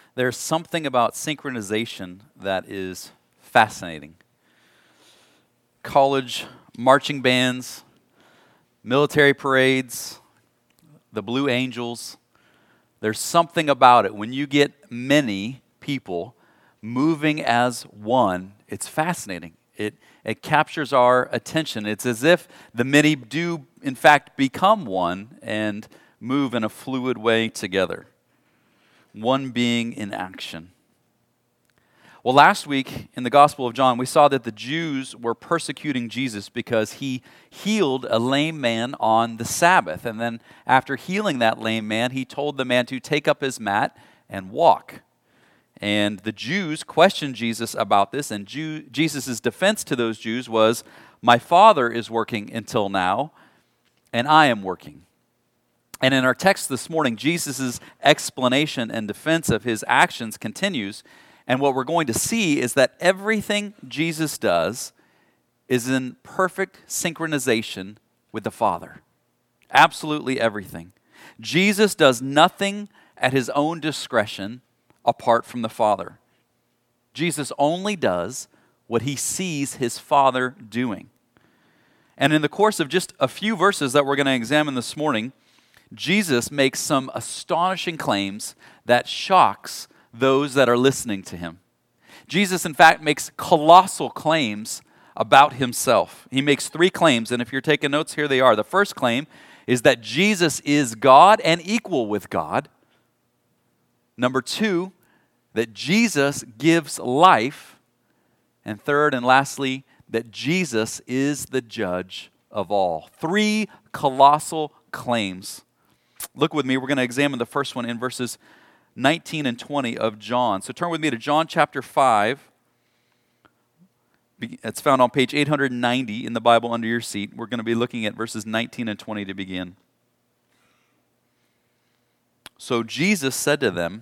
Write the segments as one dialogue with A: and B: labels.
A: There's something about synchronization that is fascinating. College marching bands, military parades, the Blue Angels. There's something about it. When you get many people moving as one, it's fascinating. It captures our attention. It's as if the many do, in fact, become one and move in a fluid way together. One being in action. Well, last week in the Gospel of John, we saw that the Jews were persecuting Jesus because he healed a lame man on the Sabbath. And then after healing that lame man, he told the man to take up his mat and walk. And the Jews questioned Jesus about this, and Jesus' defense to those Jews was, "My Father is working until now, and I am working." And in our text this morning, Jesus' explanation and defense of his actions continues. And what we're going to see is that everything Jesus does is in perfect synchronization with the Father. Absolutely everything. Jesus does nothing at his own discretion apart from the Father. Jesus only does what he sees his Father doing. And in the course of just a few verses that we're going to examine this morning, Jesus makes some astonishing claims that shocks those that are listening to him. Jesus, in fact, makes colossal claims about himself. He makes 3 claims, and if you're taking notes, here they are. The first claim is that Jesus is God and equal with God. Number 2, that Jesus gives life. And third and lastly, that Jesus is the judge of all. 3 colossal claims. Look with me, we're going to examine the first one in verses 19 and 20 of John. So turn with me to John chapter 5. It's found on page 890 in the Bible under your seat. We're going to be looking at verses 19 and 20 to begin. So Jesus said to them,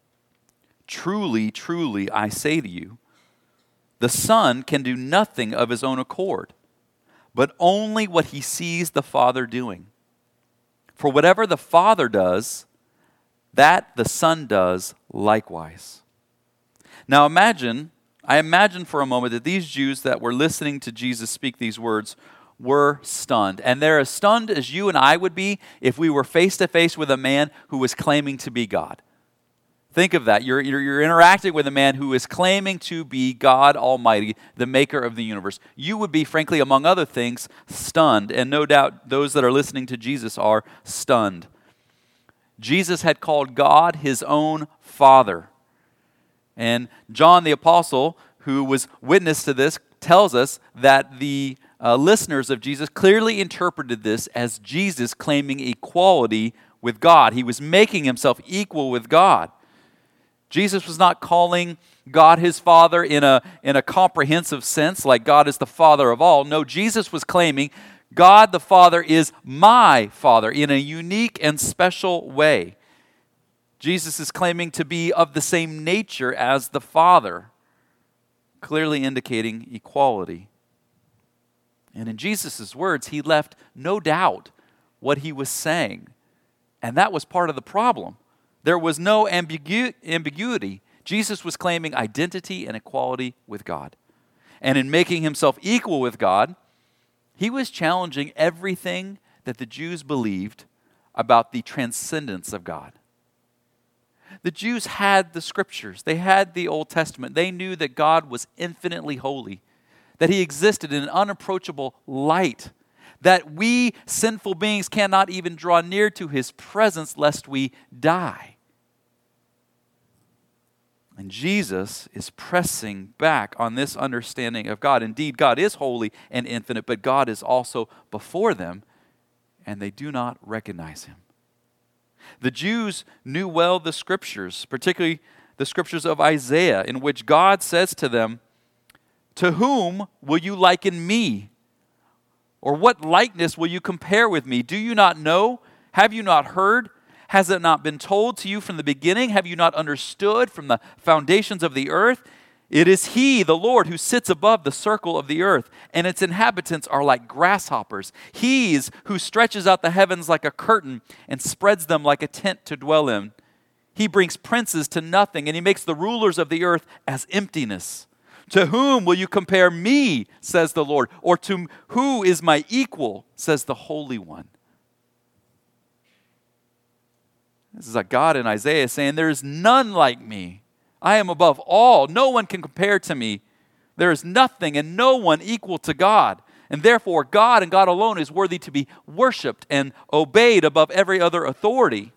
A: "Truly, truly, I say to you, the Son can do nothing of his own accord, but only what he sees the Father doing. For whatever the Father does, that the Son does likewise." Now I imagine for a moment that these Jews that were listening to Jesus speak these words were stunned. And they're as stunned as you and I would be if we were face to face with a man who was claiming to be God. Think of that. You're interacting with a man who is claiming to be God Almighty, the maker of the universe. You would be, frankly, among other things, stunned. And no doubt those that are listening to Jesus are stunned. Jesus had called God his own Father. And John the Apostle, who was witness to this, tells us that the listeners of Jesus clearly interpreted this as Jesus claiming equality with God. He was making himself equal with God. Jesus was not calling God his Father in a comprehensive sense, like God is the Father of all. No, Jesus was claiming God the Father is my Father in a unique and special way. Jesus is claiming to be of the same nature as the Father, clearly indicating equality. And in Jesus' words, he left no doubt what he was saying. And that was part of the problem. There was no ambiguity. Jesus was claiming identity and equality with God. And in making himself equal with God, he was challenging everything that the Jews believed about the transcendence of God. The Jews had the Scriptures. They had the Old Testament. They knew that God was infinitely holy, that he existed in an unapproachable light, that we sinful beings cannot even draw near to his presence lest we die. And Jesus is pressing back on this understanding of God. Indeed, God is holy and infinite, but God is also before them, and they do not recognize him. The Jews knew well the Scriptures, particularly the Scriptures of Isaiah, in which God says to them, "To whom will you liken me? Or what likeness will you compare with me? Do you not know? Have you not heard? Has it not been told to you from the beginning? Have you not understood from the foundations of the earth? It is he, the Lord, who sits above the circle of the earth, and its inhabitants are like grasshoppers. He who stretches out the heavens like a curtain and spreads them like a tent to dwell in. He brings princes to nothing, and he makes the rulers of the earth as emptiness. To whom will you compare me, says the Lord? Or to who is my equal, says the Holy One? This is like God in Isaiah saying, there is none like me. I am above all. No one can compare to me. There is nothing and no one equal to God. And therefore, God and God alone is worthy to be worshiped and obeyed above every other authority.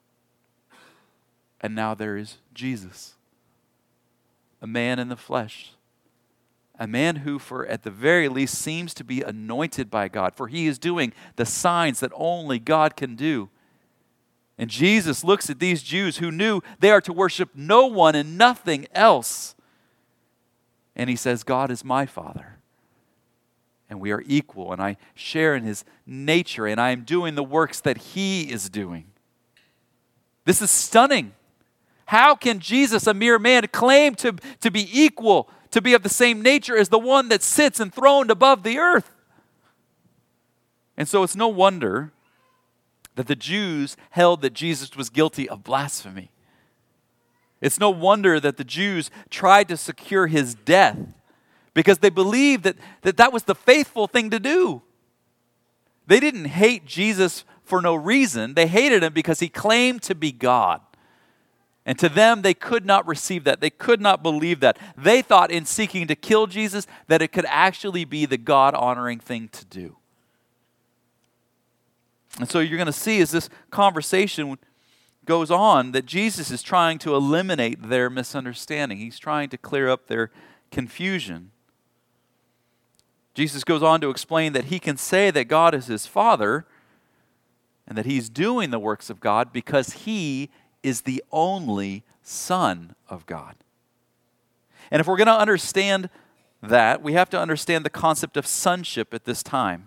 A: And now there is Jesus, a man in the flesh, a man who, for at the very least, seems to be anointed by God, for he is doing the signs that only God can do. And Jesus looks at these Jews who knew they are to worship no one and nothing else. And he says, God is my Father. And we are equal, and I share in his nature, and I am doing the works that he is doing. This is stunning. How can Jesus, a mere man, claim to be equal, to be of the same nature as the one that sits enthroned above the earth? And so it's no wonder that the Jews held that Jesus was guilty of blasphemy. It's no wonder that the Jews tried to secure his death, because they believed that was the faithful thing to do. They didn't hate Jesus for no reason. They hated him because he claimed to be God. And to them, they could not receive that. They could not believe that. They thought in seeking to kill Jesus that it could actually be the God-honoring thing to do. And so you're going to see as this conversation goes on that Jesus is trying to eliminate their misunderstanding. He's trying to clear up their confusion. Jesus goes on to explain that he can say that God is his Father and that he's doing the works of God because he is the only Son of God. And if we're going to understand that, we have to understand the concept of sonship at this time.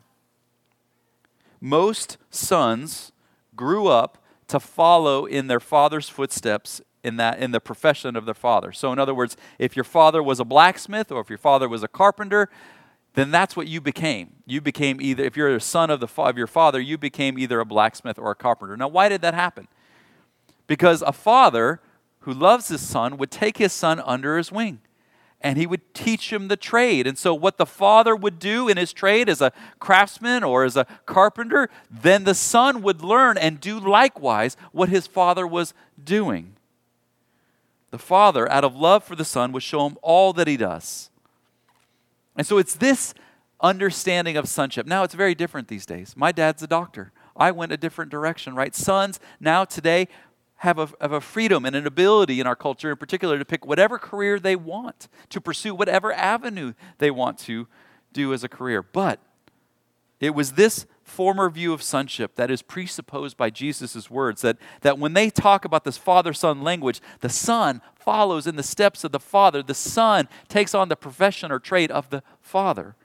A: Most sons grew up to follow in their father's footsteps in the profession of their father. So in other words, if your father was a blacksmith or if your father was a carpenter, then that's what you became. You became either, if you're a son of your father, you became either a blacksmith or a carpenter. Now, why did that happen? Because a father who loves his son would take his son under his wing, and he would teach him the trade. And so what the father would do in his trade as a craftsman or as a carpenter, then the son would learn and do likewise what his father was doing. The father, out of love for the son, would show him all that he does. And so it's this understanding of sonship. Now, it's very different these days. My dad's a doctor. I went a different direction, right? Sons now today have a freedom and an ability in our culture in particular to pick whatever career they want, to pursue whatever avenue they want to do as a career. But it was this former view of sonship that is presupposed by Jesus' words, that when they talk about this father-son language, the son follows in the steps of the father. The son takes on the profession or trade of the father.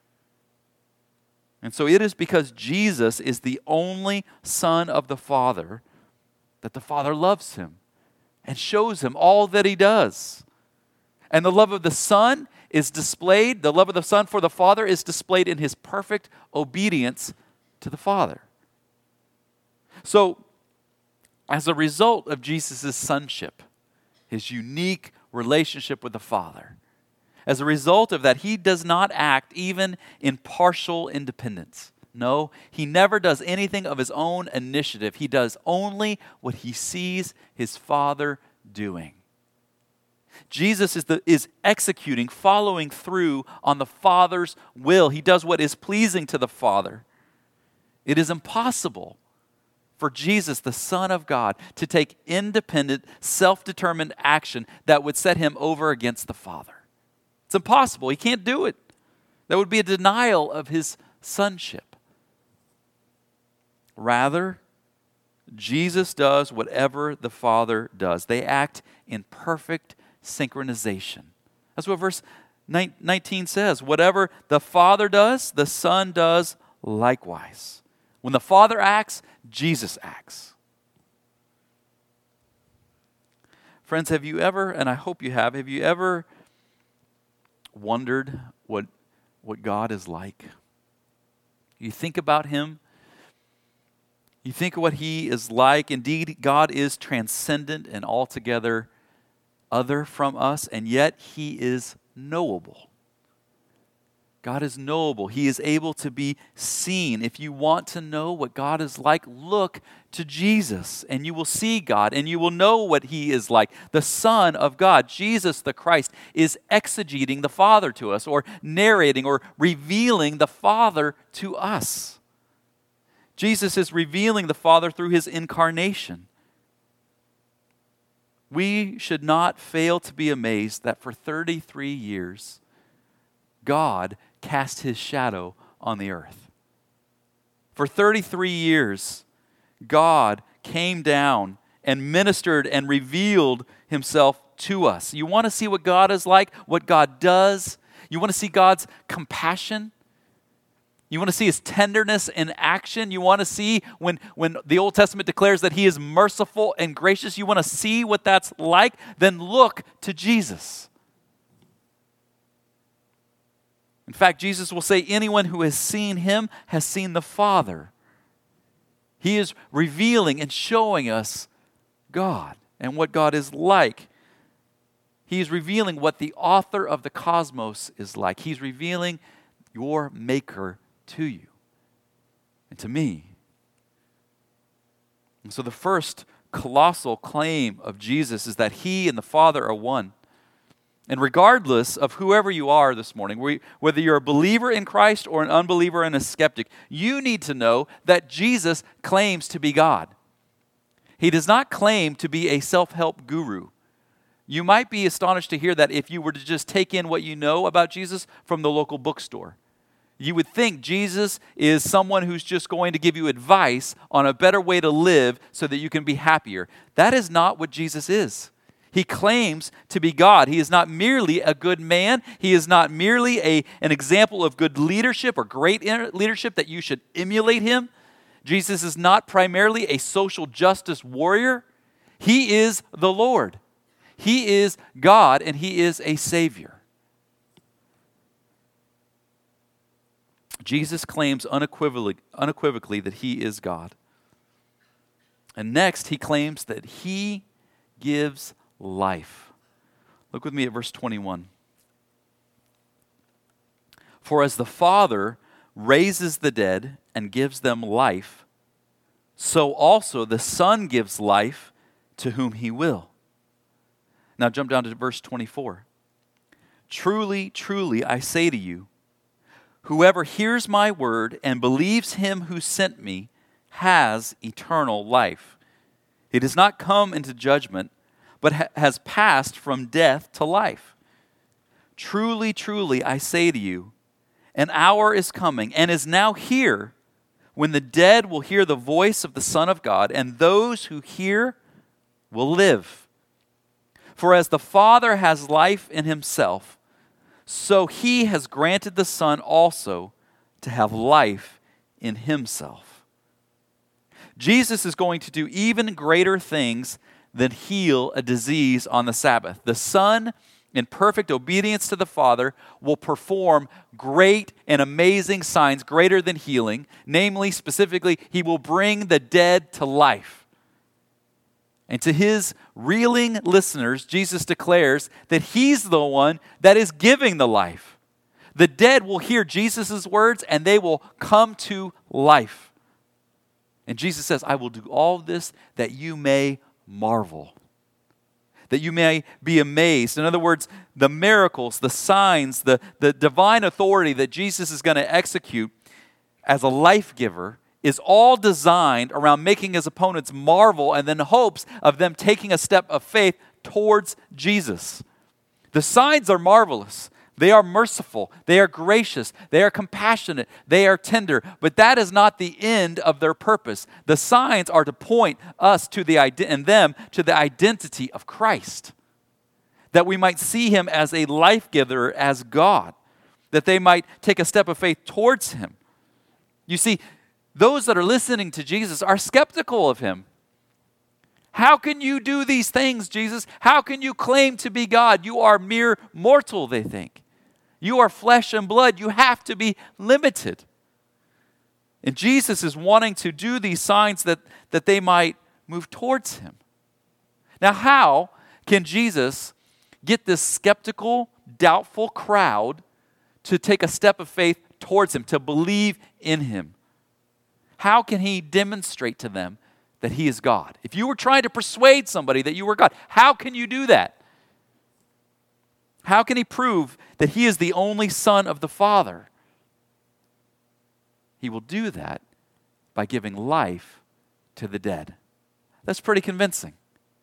A: And so it is because Jesus is the only son of the Father that the Father loves him and shows him all that he does. And the love of the Son is displayed, the love of the Son for the Father is displayed in his perfect obedience to the Father. So, as a result of Jesus' sonship, his unique relationship with the Father, as a result of that, he does not act even in partial independence. No, he never does anything of his own initiative. He does only what he sees his Father doing. Jesus is executing, following through on the Father's will. He does what is pleasing to the Father. It is impossible for Jesus, the Son of God, to take independent, self-determined action that would set him over against the Father. It's impossible. He can't do it. That would be a denial of his sonship. Rather, Jesus does whatever the Father does. They act in perfect synchronization. That's what verse 19 says. Whatever the Father does, the Son does likewise. When the Father acts, Jesus acts. Friends, have you ever, and I hope you have you ever wondered what God is like? You think about him. You think of what he is like. Indeed, God is transcendent and altogether other from us, and yet he is knowable. God is knowable. He is able to be seen. If you want to know what God is like, look to Jesus, and you will see God, and you will know what he is like. The Son of God, Jesus the Christ, is exegeting the Father to us, or narrating or revealing the Father to us. Jesus is revealing the Father through his incarnation. We should not fail to be amazed that for 33 years, God cast his shadow on the earth. For 33 years, God came down and ministered and revealed himself to us. You want to see what God is like, what God does? You want to see God's compassion? You want to see his tenderness in action? You want to see when the Old Testament declares that he is merciful and gracious? You want to see what that's like? Then look to Jesus. In fact, Jesus will say, anyone who has seen him has seen the Father. He is revealing and showing us God and what God is like. He is revealing what the author of the cosmos is like. He's revealing your Maker to you and to me. And so the first colossal claim of Jesus is that he and the Father are one. And regardless of whoever you are this morning, whether you're a believer in Christ or an unbeliever and a skeptic, you need to know that Jesus claims to be God. He does not claim to be a self-help guru. You might be astonished to hear that if you were to just take in what you know about Jesus from the local bookstore. You would think Jesus is someone who's just going to give you advice on a better way to live so that you can be happier. That is not what Jesus is. He claims to be God. He is not merely a good man. He is not merely an example of good leadership or great leadership that you should emulate him. Jesus is not primarily a social justice warrior. He is the Lord. He is God, and he is a Savior. Jesus claims unequivocally that he is God. And next, he claims that he gives life. Look with me at verse 21. For as the Father raises the dead and gives them life, so also the Son gives life to whom he will. Now jump down to verse 24. Truly, truly, I say to you, whoever hears my word and believes him who sent me has eternal life. He does not come into judgment, but has passed from death to life. Truly, truly, I say to you, an hour is coming and is now here when the dead will hear the voice of the Son of God, and those who hear will live. For as the Father has life in himself, so he has granted the Son also to have life in himself. Jesus is going to do even greater things than heal a disease on the Sabbath. The Son, in perfect obedience to the Father, will perform great and amazing signs greater than healing. Namely, specifically, he will bring the dead to life. And to his reeling listeners, Jesus declares that he's the one that is giving the life. The dead will hear Jesus' words and they will come to life. And Jesus says, I will do all this that you may marvel, that you may be amazed. In other words, the miracles, the signs, the divine authority that Jesus is going to execute as a life giver is all designed around making his opponents marvel and then hopes of them taking a step of faith towards Jesus. The signs are marvelous. They are merciful. They are gracious. They are compassionate. They are tender. But that is not the end of their purpose. The signs are to point us to them to the identity of Christ, that we might see him as a life giver, as God, that they might take a step of faith towards him. You see, those that are listening to Jesus are skeptical of him. How can you do these things, Jesus? How can you claim to be God? You are mere mortal, they think. You are flesh and blood. You have to be limited. And Jesus is wanting to do these signs that they might move towards him. Now, how can Jesus get this skeptical, doubtful crowd to take a step of faith towards him, to believe in him? How can he demonstrate to them that he is God? If you were trying to persuade somebody that you were God, how can you do that? How can he prove that he is the only Son of the Father? He will do that by giving life to the dead. That's pretty convincing.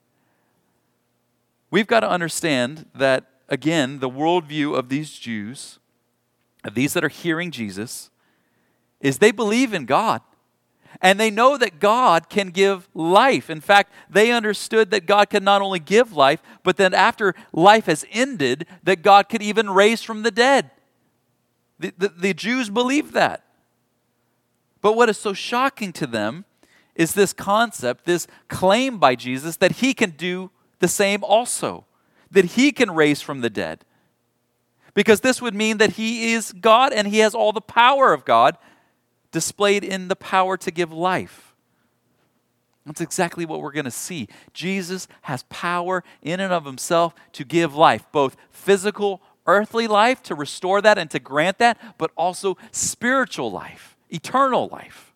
A: We've got to understand that, again, the worldview of these Jews, of these that are hearing Jesus, is they believe in God. And they know that God can give life. In fact, they understood that God can not only give life, but that after life has ended, that God could even raise from the dead. The Jews believed that. But what is so shocking to them is this concept, this claim by Jesus that he can do the same also, that he can raise from the dead. Because this would mean that he is God and he has all the power of God displayed in the power to give life. That's exactly what we're going to see. Jesus has power in and of himself to give life, both physical, earthly life, to restore that and to grant that, but also spiritual life, eternal life.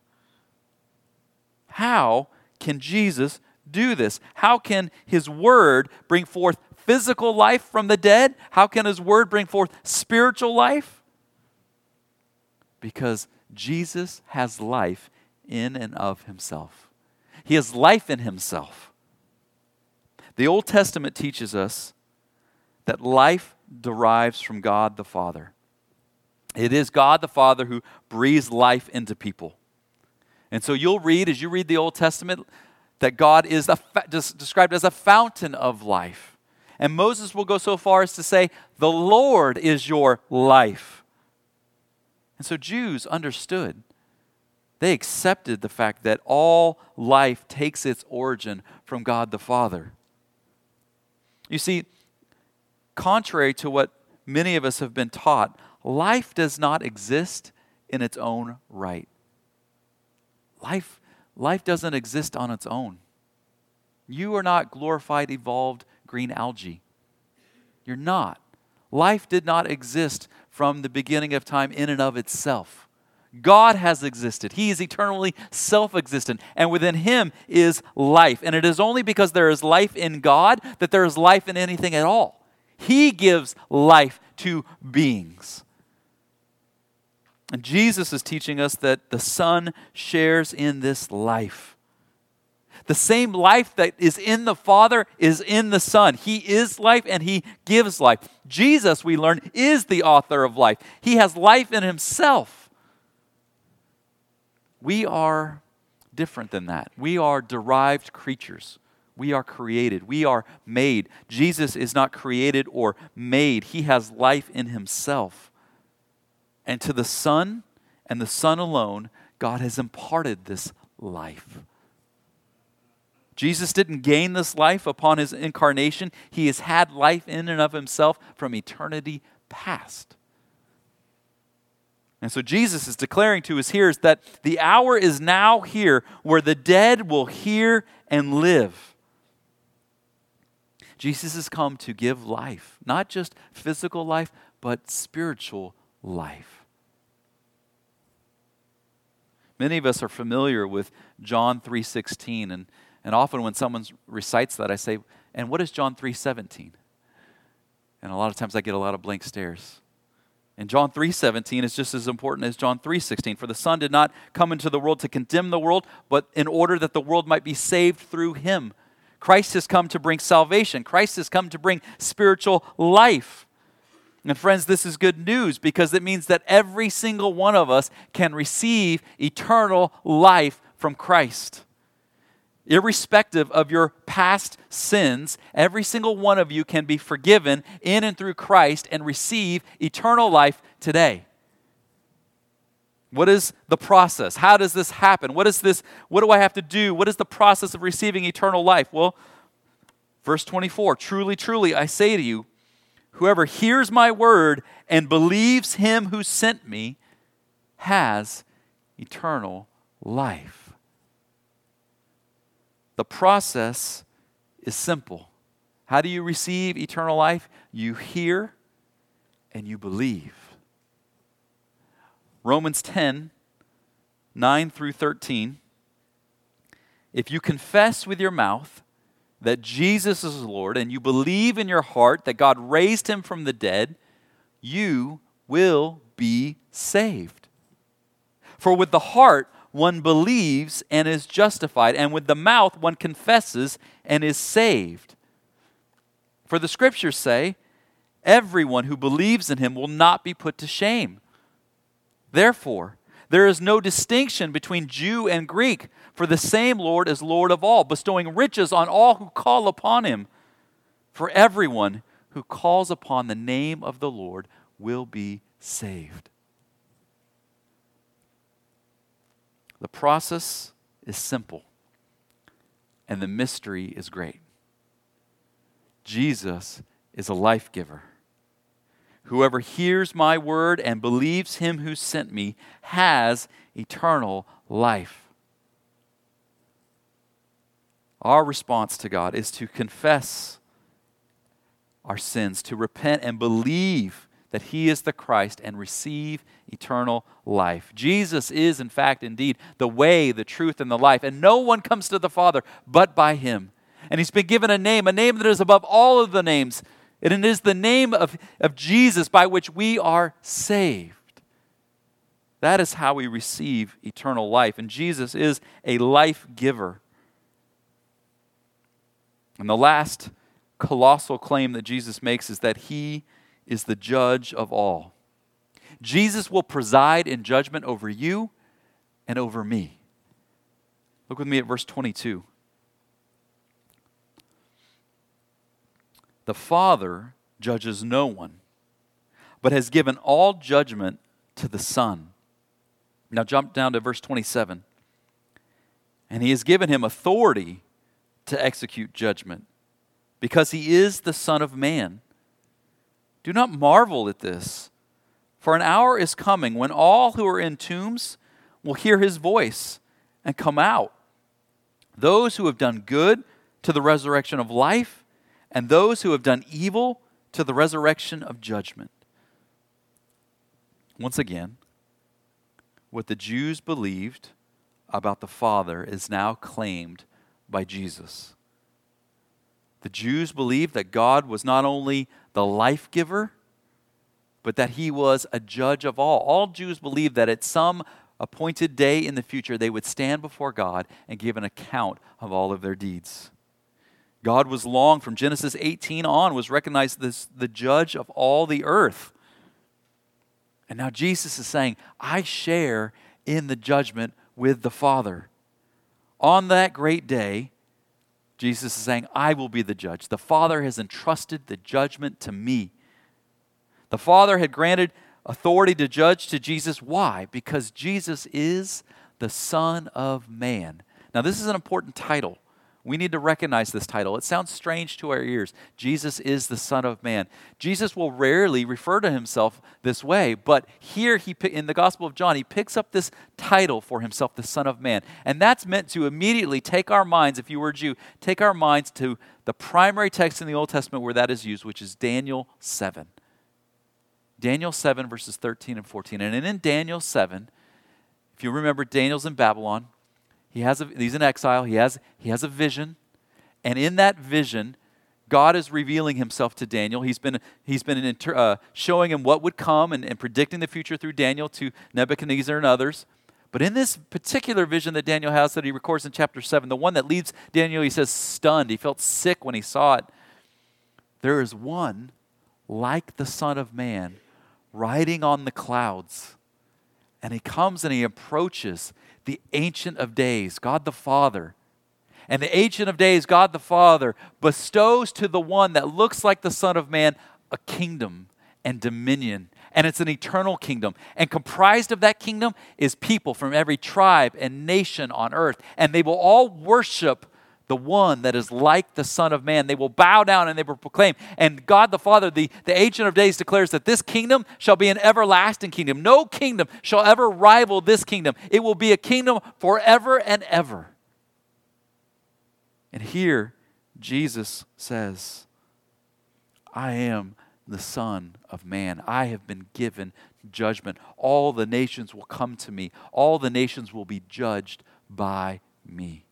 A: How can Jesus do this? How can his word bring forth physical life from the dead? How can his word bring forth spiritual life? Because Jesus has life in and of himself. He has life in himself. The Old Testament teaches us that life derives from God the Father. It is God the Father who breathes life into people. And so you'll read, as you read the Old Testament, that God is described as a fountain of life. And Moses will go so far as to say, the Lord is your life. And so Jews understood. They accepted the fact that all life takes its origin from God the Father. You see, contrary to what many of us have been taught, life does not exist in its own right. Life doesn't exist on its own. You are not glorified, evolved green algae. You're not. Life did not exist from the beginning of time in and of itself. God has existed. He is eternally self-existent, and within him is life. And it is only because there is life in God that there is life in anything at all. He gives life to beings. And Jesus is teaching us that the Son shares in this life. The same life that is in the Father is in the Son. He is life and he gives life. Jesus, we learn, is the author of life. He has life in himself. We are different than that. We are derived creatures. We are created. We are made. Jesus is not created or made. He has life in himself. And to the Son and the Son alone, God has imparted this life. Jesus didn't gain this life upon his incarnation. He has had life in and of himself from eternity past. And so Jesus is declaring to his hearers that the hour is now here where the dead will hear and live. Jesus has come to give life, not just physical life, but spiritual life. Many of us are familiar with John 3:16, and often when someone recites that, I say, and what is John 3:17? And a lot of times I get a lot of blank stares. And John 3:17 is just as important as John 3:16. For the Son did not come into the world to condemn the world, but in order that the world might be saved through him. Christ has come to bring salvation. Christ has come to bring spiritual life. And friends, this is good news because it means that every single one of us can receive eternal life from Christ. Irrespective of your past sins, every single one of you can be forgiven in and through Christ and receive eternal life today. What is the process? How does this happen? What do I have to do? What is the process of receiving eternal life? Well, verse 24, truly, truly, I say to you, whoever hears my word and believes him who sent me has eternal life. The process is simple. How do you receive eternal life? You hear and you believe. Romans 10, 9 through 13. If you confess with your mouth that Jesus is Lord and you believe in your heart that God raised him from the dead, you will be saved. For with the heart one believes and is justified, and with the mouth one confesses and is saved. For the scriptures say, everyone who believes in him will not be put to shame. Therefore, there is no distinction between Jew and Greek, for the same Lord is Lord of all, bestowing riches on all who call upon him. For everyone who calls upon the name of the Lord will be saved. The process is simple, and the mystery is great. Jesus is a life giver. Whoever hears my word and believes him who sent me has eternal life. Our response to God is to confess our sins, to repent and believe that he is the Christ and receive eternal life. Jesus is, in fact, indeed, the way, the truth, and the life. And no one comes to the Father but by him. And he's been given a name that is above all of the names. And it is the name of Jesus by which we are saved. That is how we receive eternal life. And Jesus is a life giver. And the last colossal claim that Jesus makes is that he is the judge of all. Jesus will preside in judgment over you and over me. Look with me at verse 22. The Father judges no one, but has given all judgment to the Son. Now jump down to verse 27. And he has given him authority to execute judgment, because he is the Son of Man. Do not marvel at this, for an hour is coming when all who are in tombs will hear his voice and come out. Those who have done good to the resurrection of life, and those who have done evil to the resurrection of judgment. Once again, what the Jews believed about the Father is now claimed by Jesus. The Jews believed that God was not only the life giver, but that he was a judge of all. All Jews believed that at some appointed day in the future they would stand before God and give an account of all of their deeds. God was long, from Genesis 18 on, was recognized as the judge of all the earth. And now Jesus is saying, I share in the judgment with the Father. On that great day, Jesus is saying, I will be the judge. The Father has entrusted the judgment to me. The Father had granted authority to judge to Jesus. Why? Because Jesus is the Son of Man. Now, this is an important title. We need to recognize this title. It sounds strange to our ears. Jesus is the Son of Man. Jesus will rarely refer to himself this way, but here in the Gospel of John, he picks up this title for himself, the Son of Man. And that's meant to immediately take our minds, if you were a Jew, take our minds to the primary text in the Old Testament where that is used, which is Daniel 7. Daniel 7, verses 13 and 14. And in Daniel 7, if you remember, Daniel's in Babylon. He's in exile. He has a vision, and in that vision, God is revealing himself to Daniel. He's been showing him what would come and predicting the future through Daniel to Nebuchadnezzar and others. But in this particular vision that Daniel has that he records in chapter 7, the one that leaves Daniel, he says, stunned. He felt sick when he saw it. There is one like the Son of Man riding on the clouds. And he comes and he approaches the Ancient of Days, God the Father. And the Ancient of Days, God the Father, bestows to the one that looks like the Son of Man a kingdom and dominion. And it's an eternal kingdom. And comprised of that kingdom is people from every tribe and nation on earth. And they will all worship the one that is like the Son of Man. They will bow down and they will proclaim. And God the Father, the Ancient of Days, declares that this kingdom shall be an everlasting kingdom. No kingdom shall ever rival this kingdom. It will be a kingdom forever and ever. And here, Jesus says, I am the Son of Man. I have been given judgment. All the nations will come to me. All the nations will be judged by me.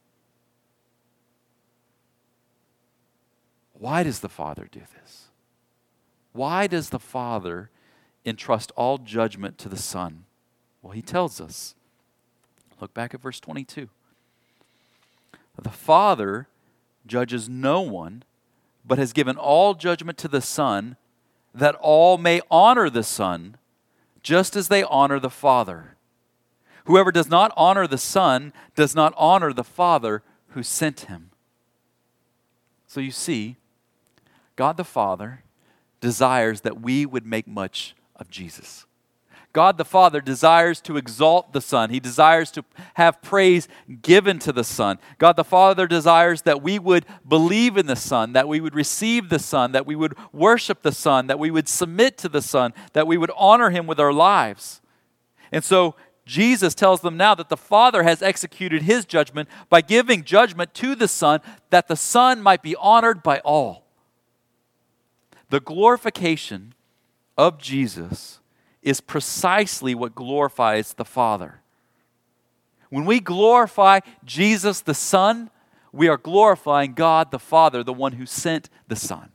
A: Why does the Father do this? Why does the Father entrust all judgment to the Son? Well, he tells us. Look back at verse 22. The Father judges no one, but has given all judgment to the Son, that all may honor the Son, just as they honor the Father. Whoever does not honor the Son does not honor the Father who sent him. So you see, God the Father desires that we would make much of Jesus. God the Father desires to exalt the Son. He desires to have praise given to the Son. God the Father desires that we would believe in the Son, that we would receive the Son, that we would worship the Son, that we would submit to the Son, that we would honor Him with our lives. And so Jesus tells them now that the Father has executed His judgment by giving judgment to the Son, that the Son might be honored by all. The glorification of Jesus is precisely what glorifies the Father. When we glorify Jesus the Son, we are glorifying God the Father, the one who sent the Son.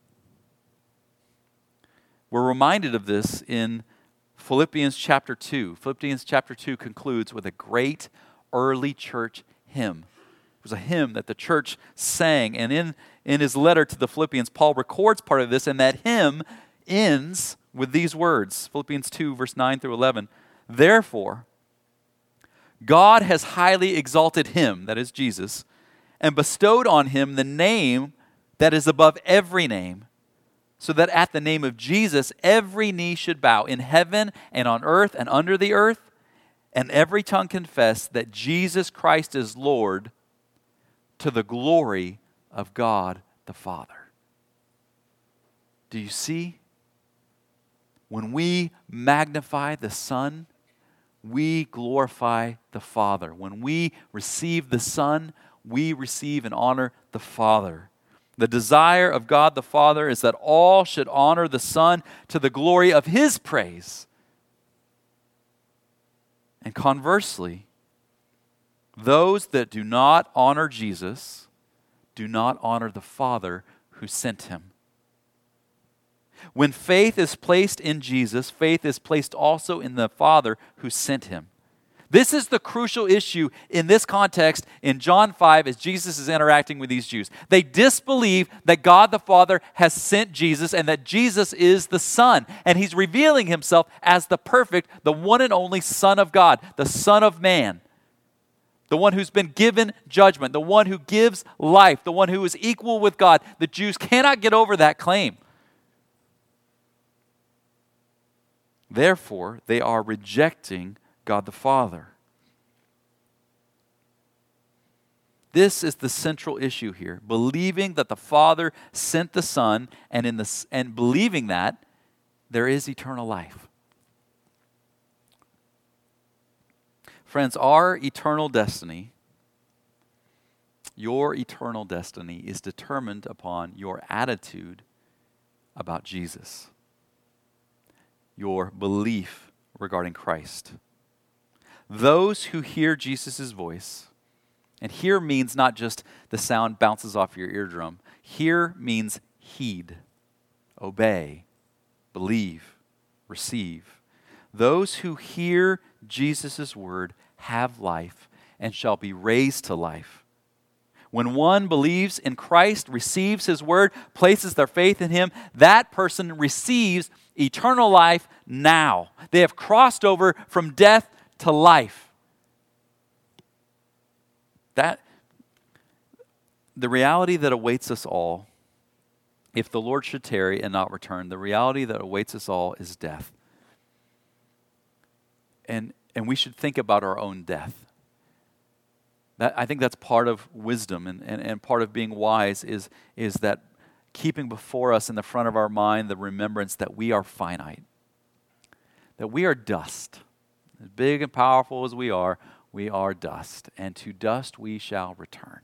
A: We're reminded of this in Philippians chapter 2. Philippians chapter 2 concludes with a great early church hymn. It was a hymn that the church sang, and in his letter to the Philippians, Paul records part of this, and that hymn ends with these words, Philippians 2, verse 9 through 11. Therefore, God has highly exalted him, that is Jesus, and bestowed on him the name that is above every name, so that at the name of Jesus every knee should bow in heaven and on earth and under the earth, and every tongue confess that Jesus Christ is Lord, to the glory of God the Father. Do you see? When we magnify the Son, we glorify the Father. When we receive the Son, we receive and honor the Father. The desire of God the Father is that all should honor the Son to the glory of His praise. And conversely, those that do not honor Jesus do not honor the Father who sent Him. When faith is placed in Jesus, faith is placed also in the Father who sent Him. This is the crucial issue in this context in John 5 as Jesus is interacting with these Jews. They disbelieve that God the Father has sent Jesus and that Jesus is the Son. And He's revealing Himself as the perfect, the one and only Son of God, the Son of Man. The one who's been given judgment, the one who gives life, the one who is equal with God. The Jews cannot get over that claim. Therefore, they are rejecting God the Father. This is the central issue here. Believing that the Father sent the Son, and believing that there is eternal life. Friends, our eternal destiny, your eternal destiny is determined upon your attitude about Jesus. Your belief regarding Christ. Those who hear Jesus' voice, and hear means not just the sound bounces off your eardrum. Hear means heed, obey, believe, receive. Those who hear Jesus' word have life and shall be raised to life. When one believes in Christ, receives His word, places their faith in Him, that person receives eternal life now. They have crossed over from death to life. That the reality that awaits us all, if the Lord should tarry and not return, the reality that awaits us all is death. And we should think about our own death. I think that's part of wisdom and part of being wise is that keeping before us in the front of our mind the remembrance that we are finite, that we are dust. As big and powerful as we are dust, and to dust we shall return.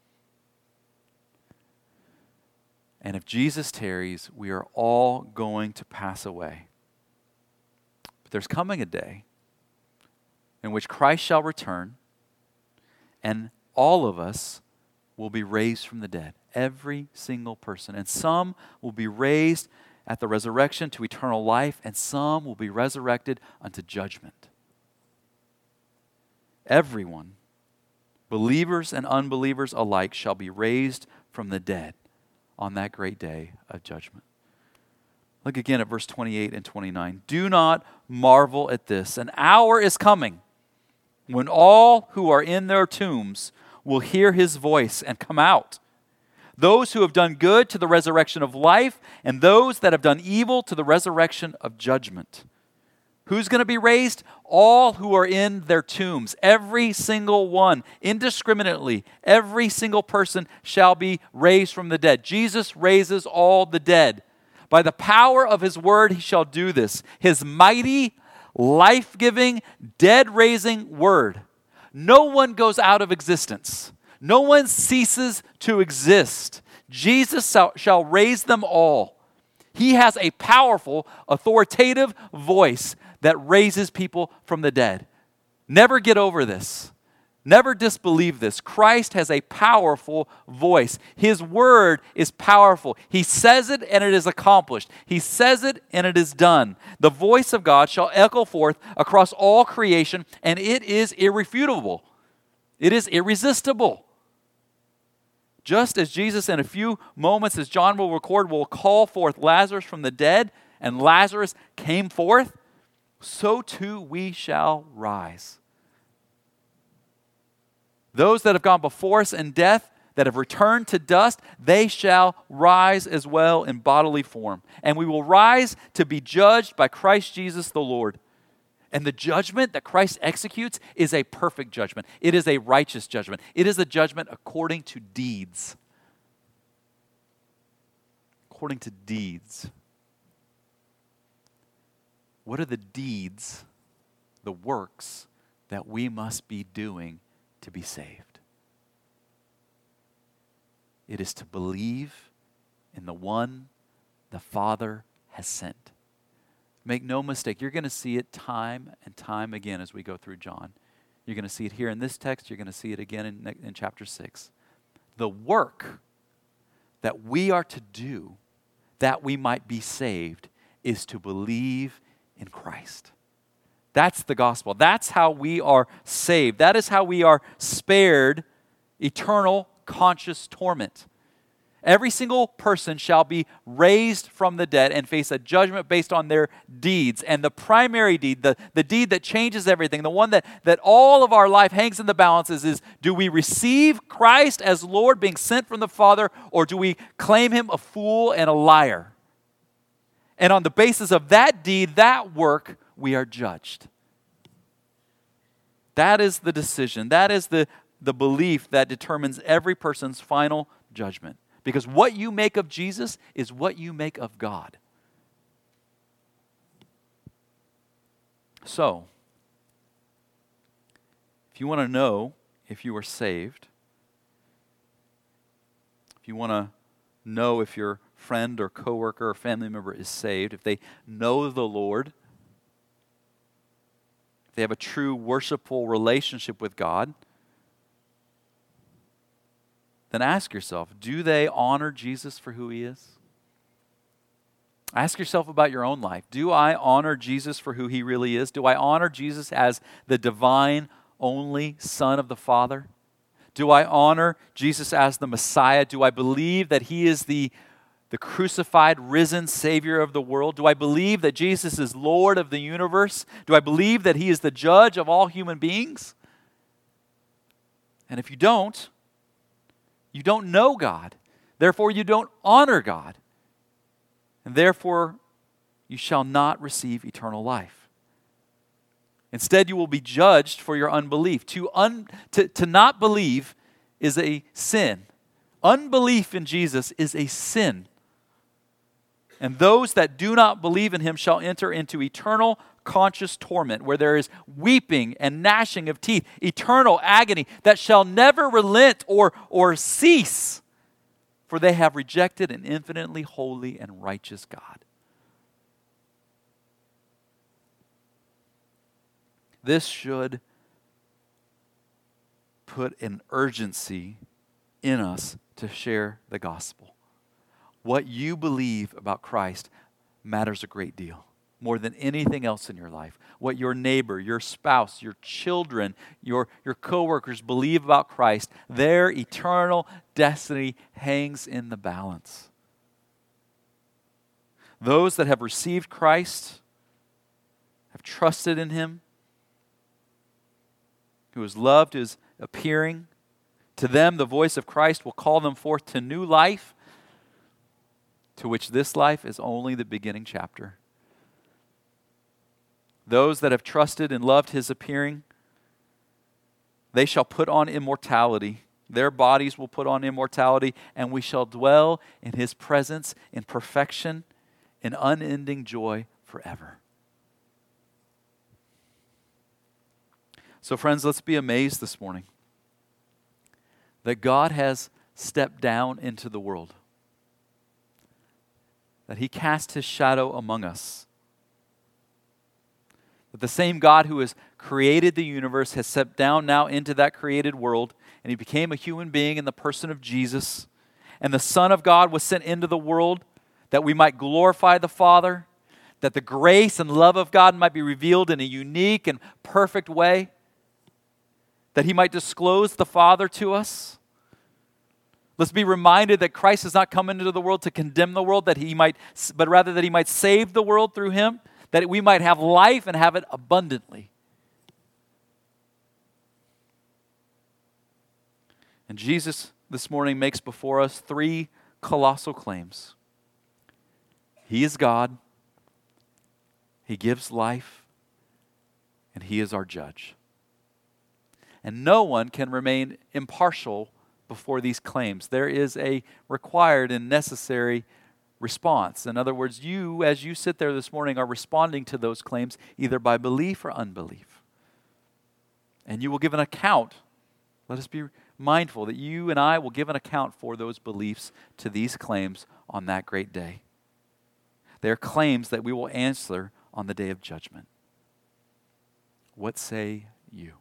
A: And if Jesus tarries, we are all going to pass away. But there's coming a day in which Christ shall return, and all of us will be raised from the dead. Every single person. And some will be raised at the resurrection to eternal life, and some will be resurrected unto judgment. Everyone, believers and unbelievers alike, shall be raised from the dead on that great day of judgment. Look again at verse 28 and 29. Do not marvel at this. An hour is coming when all who are in their tombs will hear his voice and come out. Those who have done good to the resurrection of life, and those that have done evil to the resurrection of judgment. Who's going to be raised? All who are in their tombs. Every single one, indiscriminately, every single person shall be raised from the dead. Jesus raises all the dead. By the power of his word, he shall do this. His mighty, life-giving, dead-raising word. No one goes out of existence. No one ceases to exist. Jesus shall raise them all. He has a powerful, authoritative voice that raises people from the dead. Never get over this. Never disbelieve this. Christ has a powerful voice. His word is powerful. He says it and it is accomplished. He says it and it is done. The voice of God shall echo forth across all creation, and it is irrefutable. It is irresistible. Just as Jesus, in a few moments, as John will record, will call forth Lazarus from the dead, and Lazarus came forth, so too we shall rise. Those that have gone before us in death, that have returned to dust, they shall rise as well in bodily form. And we will rise to be judged by Christ Jesus the Lord. And the judgment that Christ executes is a perfect judgment. It is a righteous judgment. It is a judgment according to deeds. According to deeds. What are the deeds, the works that we must be doing to be saved? It is to believe in the one the Father has sent. Make no mistake, you're going to see it time and time again as we go through John. You're going to see it here in this text. You're going to see it again in chapter 6. The work that we are to do that we might be saved is to believe in Christ. That's the gospel. That's how we are saved. That is how we are spared eternal conscious torment. Every single person shall be raised from the dead and face a judgment based on their deeds. And the primary deed, the deed that changes everything, the one that all of our life hangs in the balances is, do we receive Christ as Lord being sent from the Father, or do we claim him a fool and a liar? And on the basis of that deed, that work, we are judged. That is the decision. That is the belief that determines every person's final judgment. Because what you make of Jesus is what you make of God. So, if you want to know if you are saved, if you want to know if your friend or coworker or family member is saved, if they know the Lord, if they have a true worshipful relationship with God, then ask yourself, do they honor Jesus for who he is? Ask yourself about your own life. Do I honor Jesus for who he really is? Do I honor Jesus as the divine, only Son of the Father? Do I honor Jesus as the Messiah? Do I believe that he is the crucified, risen Savior of the world? Do I believe that Jesus is Lord of the universe? Do I believe that he is the judge of all human beings? And if you don't know God. Therefore, you don't honor God. And therefore, you shall not receive eternal life. Instead, you will be judged for your unbelief. To not believe is a sin. Unbelief in Jesus is a sin. And those that do not believe in him shall enter into eternal conscious torment, where there is weeping and gnashing of teeth, eternal agony that shall never relent or cease, for they have rejected an infinitely holy and righteous God. This should put an urgency in us to share the gospel. What you believe about Christ matters a great deal, more than anything else in your life. What your neighbor, your spouse, your children, your coworkers believe about Christ, their eternal destiny hangs in the balance. Those that have received Christ, have trusted in him, who has loved his appearing, to them the voice of Christ will call them forth to new life, to which this life is only the beginning chapter. Those that have trusted and loved his appearing, they shall put on immortality. Their bodies will put on immortality, and we shall dwell in his presence in perfection, in unending joy forever. So friends, let's be amazed this morning that God has stepped down into the world, that he cast his shadow among us, that the same God who has created the universe has stepped down now into that created world, and he became a human being in the person of Jesus, and the Son of God was sent into the world that we might glorify the Father, that the grace and love of God might be revealed in a unique and perfect way, that he might disclose the Father to us. Let's be reminded that Christ has not come into the world to condemn the world, but rather that he might save the world through him, that we might have life and have it abundantly. And Jesus this morning makes before us three colossal claims. He is God, he gives life, and he is our judge. And no one can remain impartial before these claims. There is a required and necessary response. In other words, you, as you sit there this morning, are responding to those claims either by belief or unbelief. And you will give an account. Let us be mindful that you and I will give an account for those beliefs to these claims on that great day. They are claims that we will answer on the day of judgment. What say you?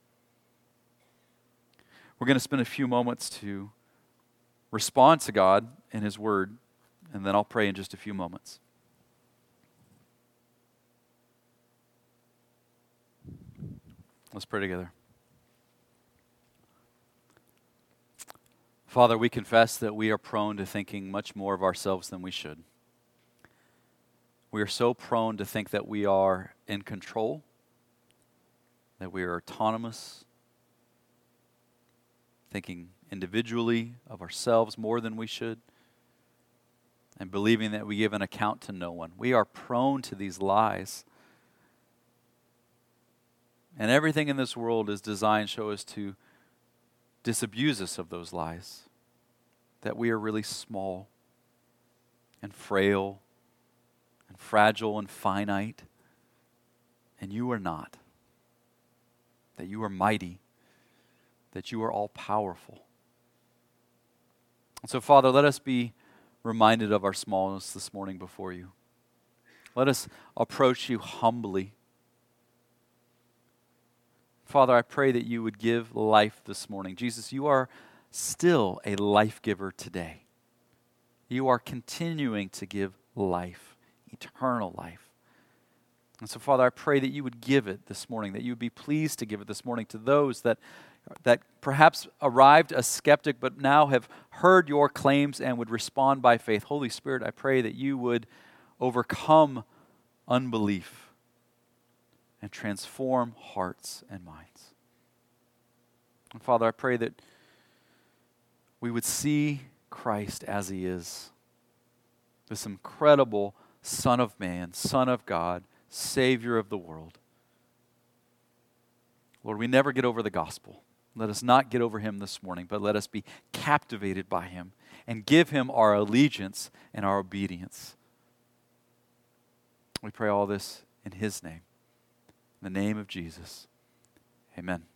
A: We're going to spend a few moments to respond to God and his word, and then I'll pray in just a few moments. Let's pray together. Father, we confess that we are prone to thinking much more of ourselves than we should. We are so prone to think that we are in control, that we are autonomous, thinking individually of ourselves more than we should, and believing that we give an account to no one. We are prone to these lies. And everything in this world is designed to show us to disabuse us of those lies, that we are really small and frail and fragile and finite, and you are not, that you are mighty, that you are all-powerful. And so, Father, let us be reminded of our smallness this morning before you. Let us approach you humbly. Father, I pray that you would give life this morning. Jesus, you are still a life giver today. You are continuing to give life, eternal life. And so, Father, I pray that you would give it this morning, that you would be pleased to give it this morning to those that perhaps arrived a skeptic but now have heard your claims and would respond by faith. Holy Spirit, I pray that you would overcome unbelief and transform hearts and minds. And Father, I pray that we would see Christ as he is, this incredible Son of Man, Son of God, Savior of the world. Lord, we never get over the gospel. Let us not get over him this morning, but let us be captivated by him and give him our allegiance and our obedience. We pray all this in his name. In the name of Jesus. Amen.